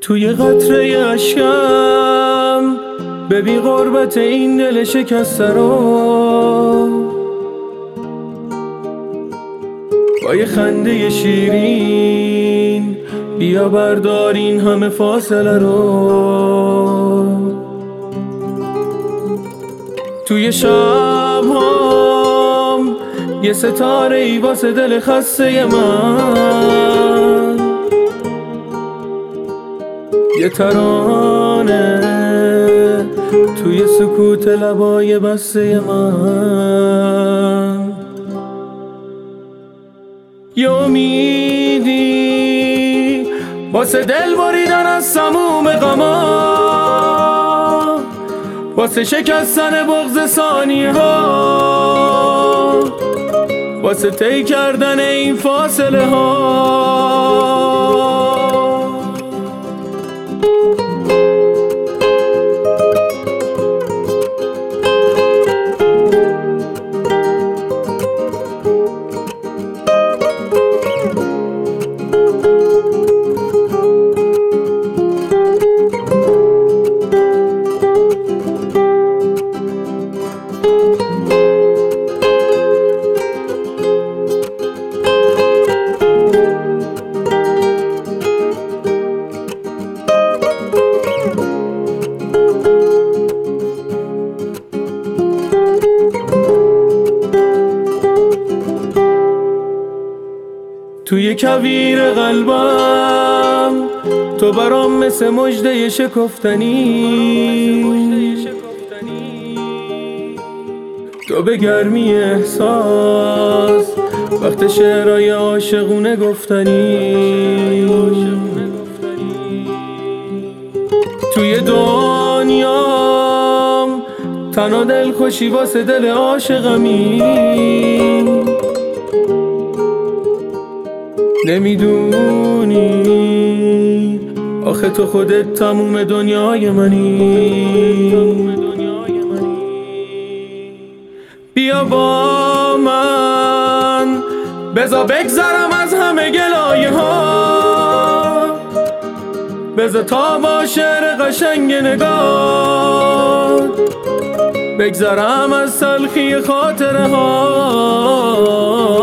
توی قطره اشکم ببین غربت این دل شکسته رو، با یه خنده شیرین بیا بردار این همه فاصله رو. توی شب‌هام یه ستاره ای واسه دل خسته من، یه ترانه توی سکوت لبای بسته من، یه امیدی واسه دل بریدن از سموم غما، واسه شکستن بغض ثانیه ها، واسه طی کردن این فاصله ها. توی کویر قلبم تو برام مثل مژده شکفتنی، تو به گرمی احساس وقت شعرهای عاشقونه گفتنی. توی دنیام تنها دلخوشی واسه دل عاشقمی، نمیدونی آخه تو خودت تموم دنیای منی. بیا با من بذار بگذرم از همه گلایه ها، بذار تا با شعر قشنگ نگاه بگذرم از تلخی خاطره ها.